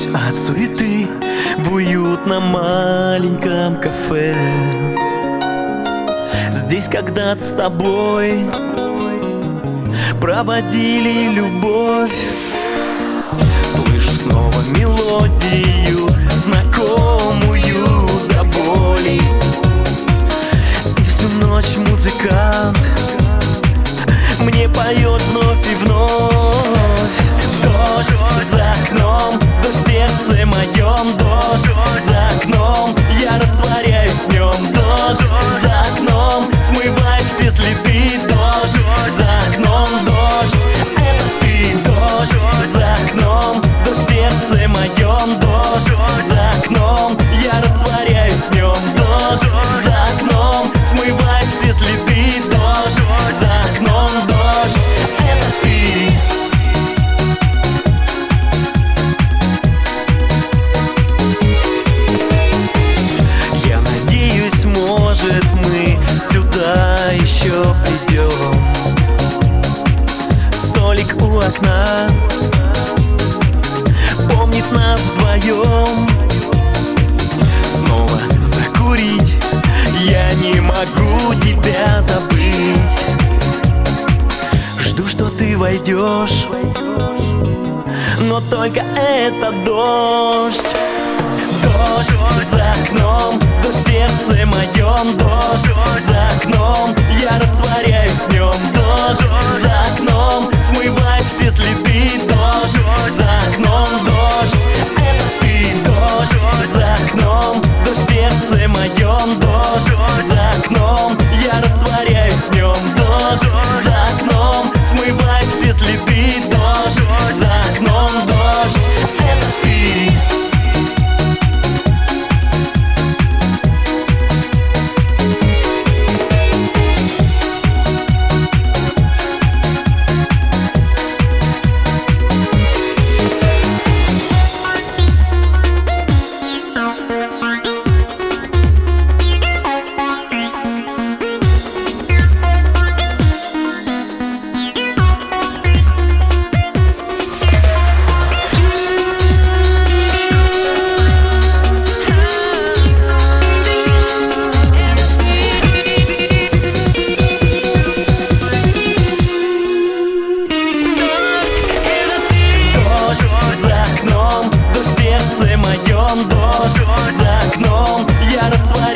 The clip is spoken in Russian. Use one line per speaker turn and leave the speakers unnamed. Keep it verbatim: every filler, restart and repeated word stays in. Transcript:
Прячусь от суеты в уютном маленьком кафе. Здесь когда-то с тобой проводили любовь. Слышу снова мелодию, знакомую до боли. И всю ночь музыкант мне поет вновь и вновь. Дождь за окном, дождь в сердце моем. Дождь за окном, я растворяюсь в нем. Дождь за окном смывает все следы. Дождь за окном, дождь, это ты. Дождь за окном, дождь в сердце моем. Дождь за окном, я растворяюсь в нем. Дождь за окном смывает все следы. Дождь за окном, дождь, это ты. Я надеюсь, может, мы сюда еще придем. Столик у окна помнит нас вдвоем. Снова закурить, я не могу тебя забыть. Жду, что ты войдешь, но только это дождь. Дождь за окном, дождь в сердце моем. Дождь за окном, я растворяюсь в нем. Дождь за окном смывает все следы. Дождь за окном, дождь, это ты. Дождь за окном, дождь в сердце моем. Дождь за окном, я растворяюсь в нем. Дождь за окном смывает все следы. Дождь за окном, дождь, это ты. Дождь за окном, я растворяюсь.